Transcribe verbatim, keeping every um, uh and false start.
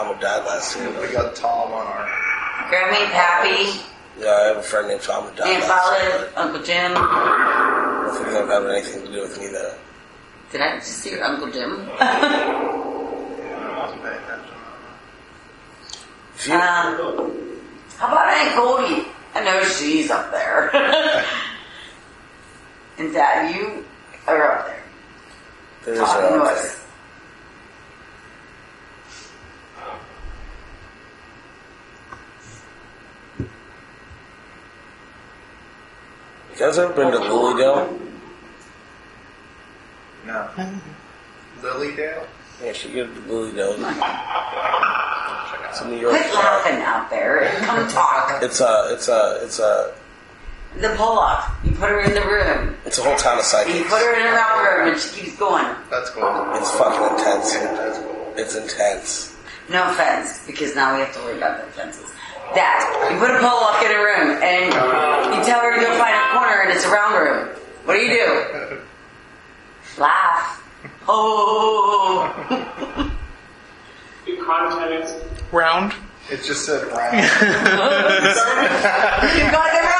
mom and dad last year. We got Tom on our... Grammy, Pappy, Yeah, I have a friend named Tom and dad Aunt last year. Violet, Uncle Jim. I don't think that would have anything to do with me, though. Did I just see your Uncle Jim? If you, um, how about Aunt Goldie? I know she's up there. And Dad, you are up there. there is Talking no to up us. You guys ever been to Lilydale? No. Lilydale? Yeah, she go to Lilydale. It's a New York. Quit laughing out there and come talk. It's a, it's a, it's a, The pull-off. You put her in the room. it's a whole town of And you psychics. put her in a round room and she keeps going. That's cool. It's fucking intense. That's cool. It's intense. No offense, because now we have to worry about the offenses. That, you put a pull-up in a room and you tell her to go find a corner and it's a round room. What do you do? Laugh. Oh. The content is Round. It just said round. You got the